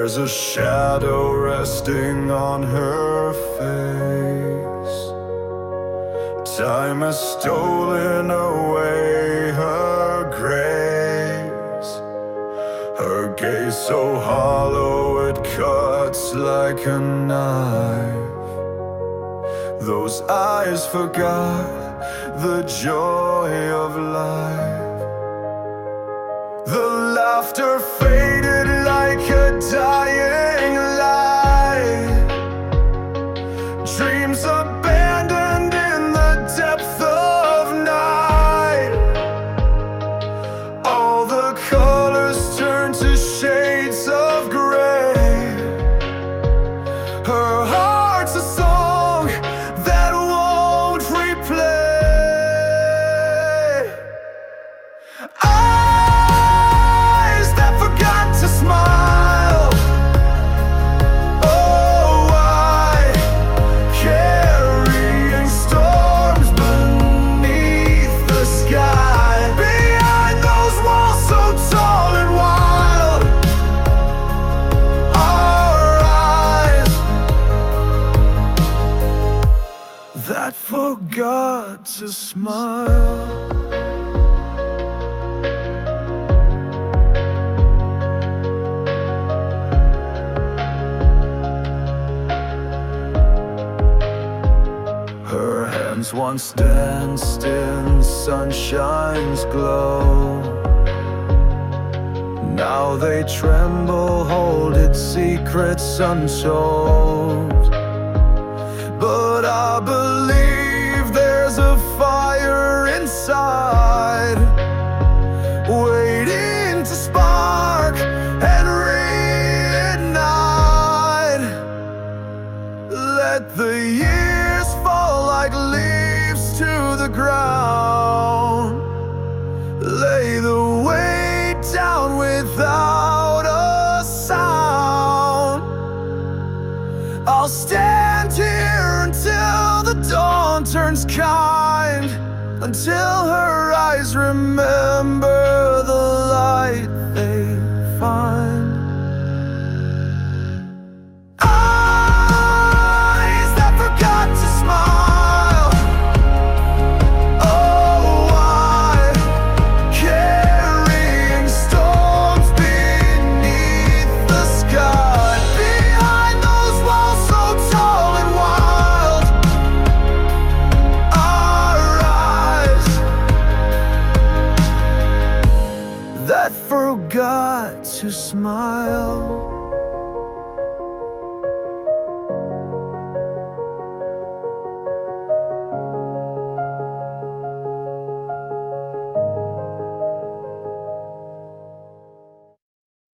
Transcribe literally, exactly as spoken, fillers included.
There's a shadow resting on her face. Time has stolen away her grace. Her gaze so hollow it cuts like a knife. Those eyes forgot the joy of life. The laughter faded like a dying light. Dreams abandoned in the depth of night. All the colors turn to shades of gray. Her heart's a song that won't replay. Eyes that forgot to smile. Oh, why? Carrying storms beneath the sky. Behind those walls so tall and wild, our eyes that forgot to smile. Her hands once danced in sunshine's glow. Now they tremble, holding secrets untold. But I believe there's a fire inside, waiting to spark and reignite. Let the years fall like leaves to the ground. Lay the weight down without a sound. I'll stand here until the dawn turns kind, until her eyes remember the light they find. Eyes that forgot to smile. Oh, why? Carrying storms beneath the sky. Behind those walls so tall and wild, our eyes that forgot to smile.